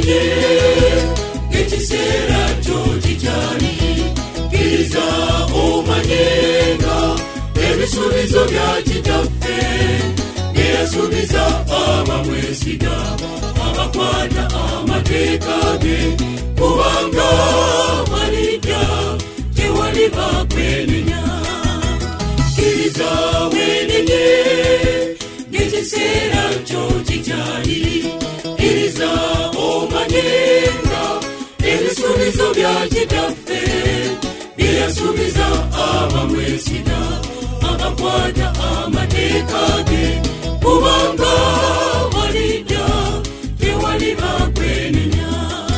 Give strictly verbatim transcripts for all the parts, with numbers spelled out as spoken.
wenenye ekiseera kyo kikyali kkiriza omanyenga ebisuubizo bya kitaffe byeyasuubiza abamwesiga abakwata amateeka ge kubanga balijja tewaliba kwenenya kkiriza wenenye ekiseera kyo kikyali kkiriza omanyenga ebisuubizo bya kitaffe byeyasuubiza abamwesiga abakwata amateeka ge kubanga balijja tewaliba kwenenya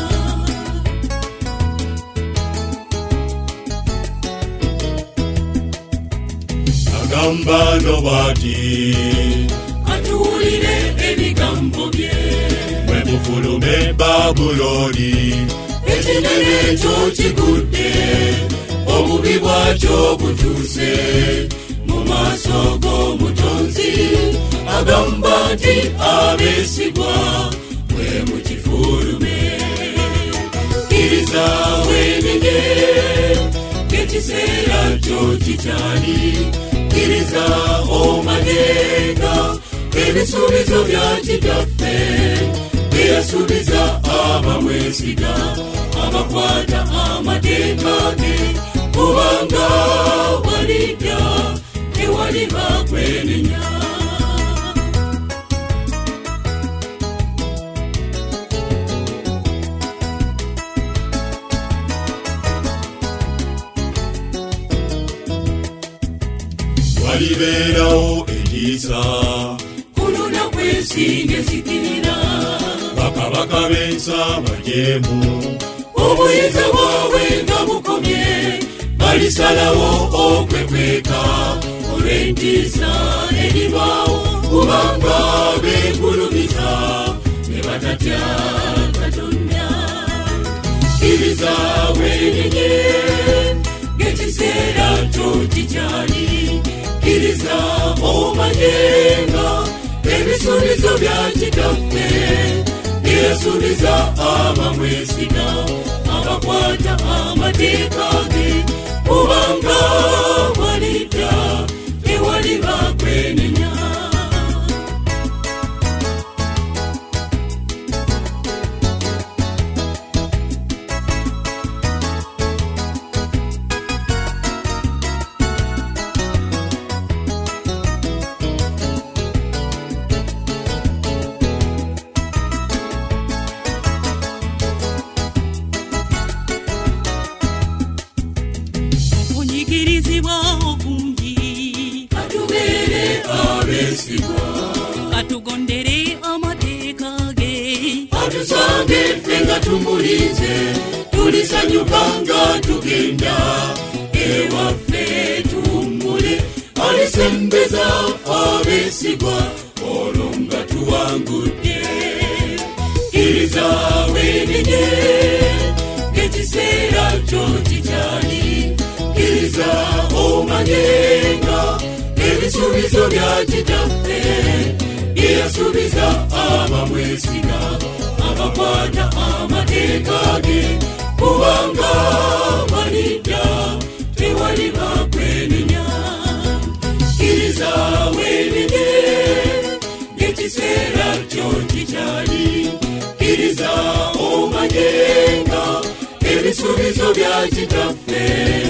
agamba nobati atuwulire ebigambo bye mwe mufulume Babuloni ekinene ekyo kigudde obubi bwakyo butuuse mu maaso g'omutonzi agamba nti abeesigwa mwe mukifulume kkiriza wenenye ekiseera kyo kikyali kkiriza omanyenga ebisuubizo bya kitaffe byeyasuubiza abamwesiga abakwata amateeka ge kubanga balijja tewaliba kwenenya walibeerawo ekisa kuluna kwesinga ezikirira bakabaka b'ensi abajeemu obuyinza bwabwe nga bukomye balisalawo okwekweka olw'entiisa eribaawo kubanga beegulumiza ne batatya Katonda kkiriza wenenye ng'ekiseera kyo kikyali kkiriza omanyenga ebisuubizo bya kitaffe byeyasuubiza abamwesiga abakwata amateeka ge kubanga balijja tewaliba kwenenya katugondere amateeka ge atusange ffe nga tumulinze tulisanyuka nga tugenda ewaffe tuwummule alisembeza abeesigwa olwo nga tuwangudde kkiriza wenenye ng'ekiseera kyo kikyali kkiriza omanyenga ebisuubizo bya kitaffe byeyasuubiza abamwesiga abakwata amateeka ge kubanga balijja tewaliba kwenenya kkiriza wenenye ng'ekiseera kyo kikyali kkiriza omanyenga ebisuubizo bya kitaffe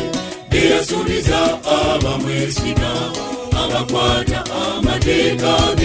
byeyasuubiza abamwesiga abakwata amateeka